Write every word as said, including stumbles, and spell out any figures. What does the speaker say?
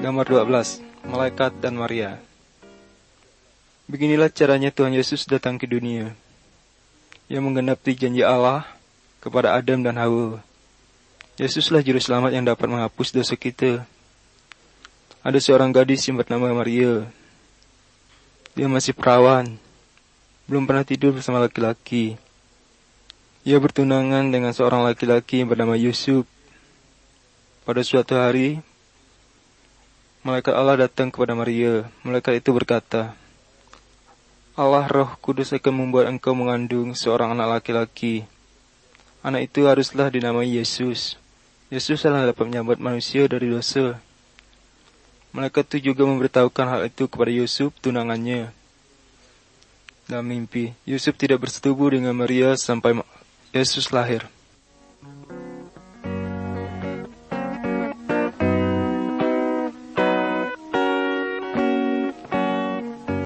Gambar dua belas. Malaikat dan Maria. Beginilah caranya Tuhan Yesus datang ke dunia. Ia menggenapi janji Allah kepada Adam dan Hawa. Yesuslah juru selamat yang dapat menghapus dosa kita. Ada seorang gadis yang bernama Maria. Dia masih perawan, belum pernah tidur bersama laki-laki. Ia bertunangan dengan seorang laki-laki yang bernama Yusuf. Pada suatu hari, malaikat Allah datang kepada Maria. Malaikat itu berkata, Allah Roh Kudus akan membuat engkau mengandung seorang anak laki-laki. Anak itu haruslah dinamai Yesus. Yesus adalah dapat menyelamat manusia dari dosa. Malaikat itu juga memberitahukan hal itu kepada Yusuf, tunangannya. Dalam mimpi, Yusuf tidak bersetubuh dengan Maria sampai Yesus lahir.